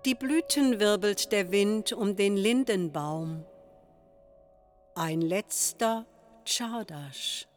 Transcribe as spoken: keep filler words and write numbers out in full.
Die Blüten wirbelt der Wind um den Lindenbaum. Ein letzter Czardasch.